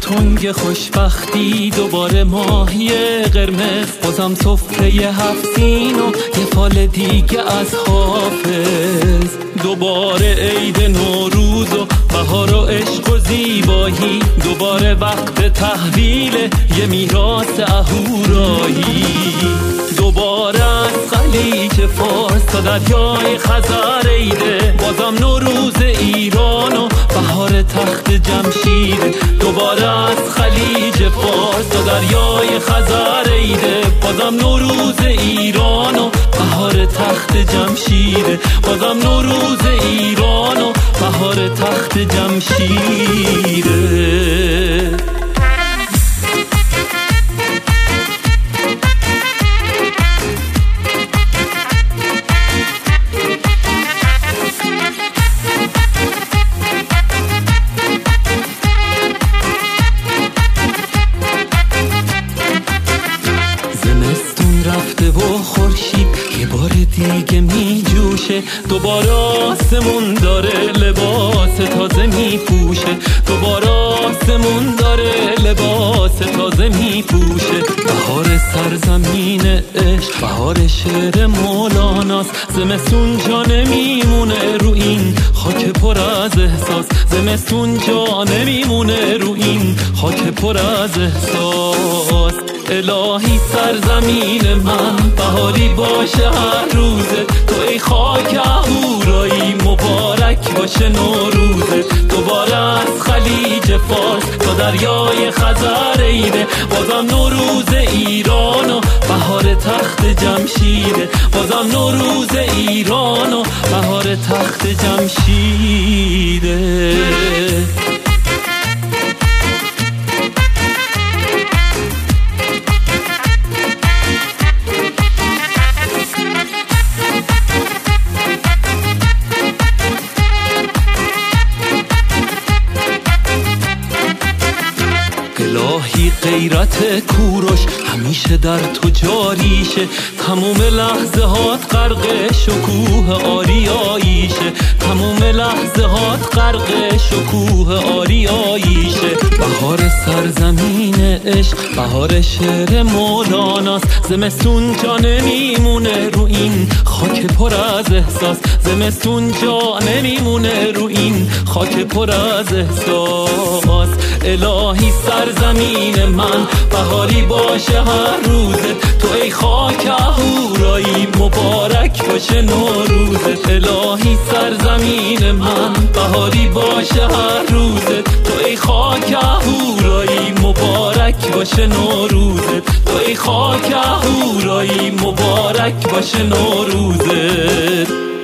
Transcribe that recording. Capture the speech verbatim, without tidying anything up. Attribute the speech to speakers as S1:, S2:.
S1: تنگ خوشبختی، دوباره ماهی قرمز، بازم سفره هفت سین و یه فال دیگه از حافظ. دوباره عید نوروز و بهار و عشق و زیبایی، دوباره وقت تحویل یه میراث اهورایی. دوباره از خلیج فارس تا دریای خزر عیده، بازم نوروز ایران و بهار تخت جمشید. دوباره از خلیج فارس تا دریای خزر عیده، بازم نوروز ایران و بهار تخت جمشید. بازم نوروز ایران و بهار تخت جمشید. رفته و خورشید یه بار دیگه می جوشه، دوباره آسمون داره لباس تازه می پوشه. دوباره آسمون داره لباس تازه می پوشه. بهار سرزمین عشق، بهار شعر مولاناست. زمستون جا نمیمونه رو این خاک پر از احساس. زمستون جا نمیمونه رو این خاک پر از احساس. الهی سرزمین من بهاری باشه هر روزه، تو ای خاک اهورایی مبارک باشه نوروزه. دوباره از خلیج فارس تا دریای خزر عیده، بازم نوروز ایران و بهار تخت جمشیده. بازم نوروز ایران و بهار تخت جمشیده. الهی غیرت کوروش همیشه در تو جاریشه، تموم لحظه هات غرق شکوه آریاییشه. تموم لحظه هات غرق شکوه آریاییشه. بهار سرزمین عشق، بهار شعر مولاناست. زمستون جا نمیمونه رو این خاک پر از احساس. زمستون جا نمیمونه رو این خاک پر از احساس. الهی سرزمین من بهاری باشه هر روزه، تو ای خاک اهورایی مبارک باشه نوروزه. الهی سرزمین من بهاری باشه هر روزه، تو ای خاک اهورایی مبارک باشه نوروزه. تو ای خاک اهورایی مبارک باشه نوروزه.